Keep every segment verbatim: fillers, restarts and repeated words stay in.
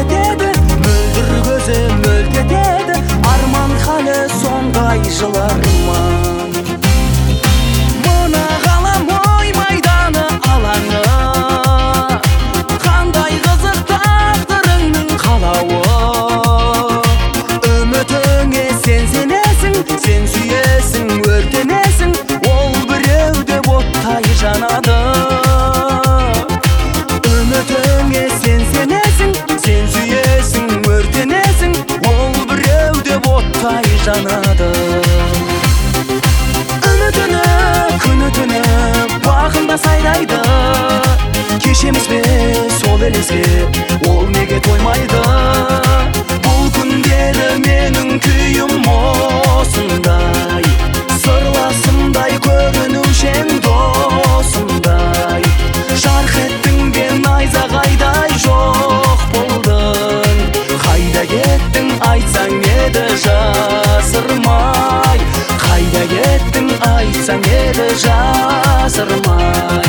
етеді, мөлдір көзі мөлт етеді, арман халі сондай жыларман. Мына ғалам ой майданы алаңы, қандай қызық тағдырыңның қалауы. Үмітіңе сен сенесің, сен сүйесің, өртенесің, ол біреуде оттай жанады. Үмітіңе сен сенесің, сен сүйесің, өртенесің, ол біреуде оттай жанады. Үмітіні күні түні бағында сайрайды, кешеміз бе сол елеске, ол неге тоймайды. Бұл күндері менің күйім осындай, сырласымдай көрінушең досымдай. Жарқ еттің бен найзағайдай жоқ болдың, қайда кеттің айтсаң еді жасырмай, қайда кеттің айтсаң еді жасырмай.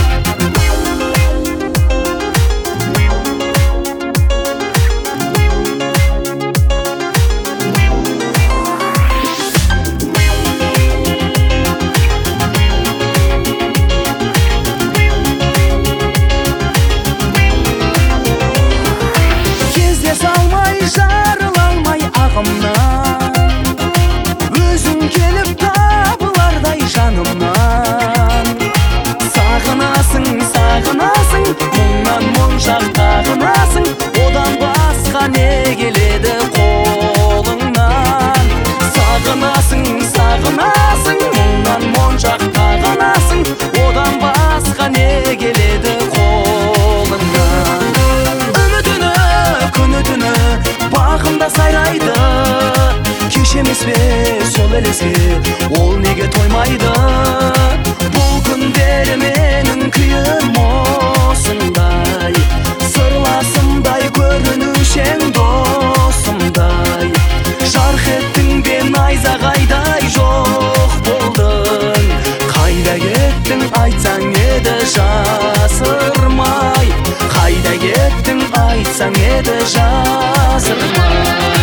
Жарыла алмай ағымнан, өзің келіп табылардай жанымнан. Сағынасың, сағынасың, мұңнан моншақ тағынасың, одан басқа не келеді қолыңнан. Сағынасың, сағынасың, мұңнан моншақ тағынасың, одан басқа не келеді қолыңнан. Үмітіні күні түні бағында сайрайды, кешеміз бе сол елеске, ол неге тоймайды. Бұл күндері менің күйім осындай, сырласымдай көрінушең досымдай. Жарқ еттің бен найзағайдай жоқ болдың, қайда кеттің айтсаң еді жасырмай, қайда кеттің айтсаң еді жасырмай.